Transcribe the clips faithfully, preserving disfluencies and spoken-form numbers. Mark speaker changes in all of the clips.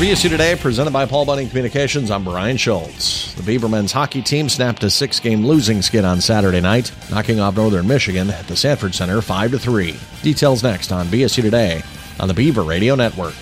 Speaker 1: B S U Today, presented by Paul Bunyan Communications. I'm Brian Schultz. The Beaver men's hockey team snapped a six-game losing skid on Saturday night, knocking off Northern Michigan at the Sanford Center five to three. Details next on B S U Today on the Beaver Radio Network.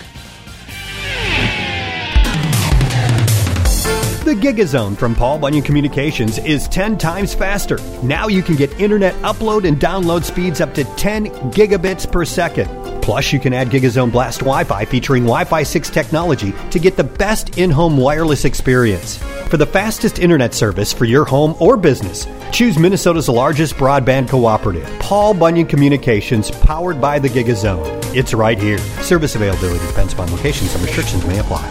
Speaker 2: The GigaZone from Paul Bunyan Communications is ten times faster. Now you can get internet upload and download speeds up to ten gigabits per second. Plus, you can add GigaZone Blast Wi-Fi featuring Wi-Fi six technology to get the best in-home wireless experience. For the fastest internet service for your home or business, choose Minnesota's largest broadband cooperative, Paul Bunyan Communications, powered by the GigaZone. It's right here. Service availability depends upon location. Some restrictions may apply.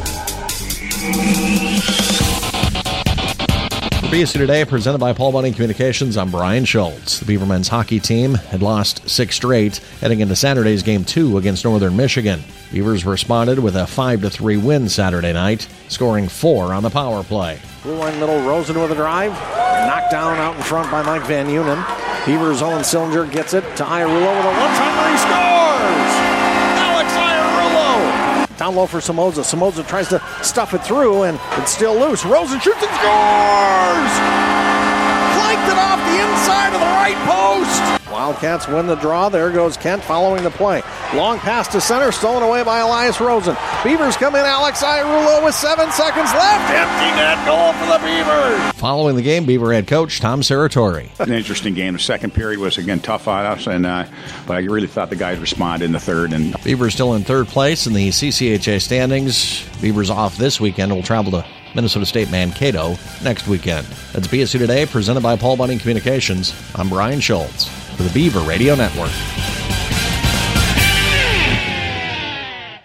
Speaker 1: B S U Today, presented by Paul Bunyan Communications. I'm Brian Schultz. The Beaver men's hockey team had lost six straight, heading into Saturday's Game two against Northern Michigan. Beavers responded with a five to three win Saturday night, scoring four on the power play.
Speaker 3: Blue line middle, Rosen with a drive. Knocked down out in front by Mike Van Unen. Beavers' Owen Sillinger gets it to Iarulo with a one-timer. He scores! Alex Iarulo! Down low for Somoza. Somoza tries to stuff it through, and it's still loose. Rosen shoots and scores! Flanked it off the inside of the right post. Wildcats win the draw. There goes Kent following the play. Long pass to center, stolen away by Elias Rosen. Beavers come in. Alex Iarulo with seven seconds left. Empty net goal for the Beavers.
Speaker 1: Following the game, Beaver head coach Tom Serratori.
Speaker 4: An interesting game. The second period was, again, tough on us, and uh, but I really thought the guys responded in the third. And
Speaker 1: Beavers still in third place in the C C H A standings. Beavers off this weekend. Will travel to Minnesota State Mankato next weekend. That's B S U Today, presented by Paul Bunyan Communications. I'm Brian Schultz for the Beaver Radio Network.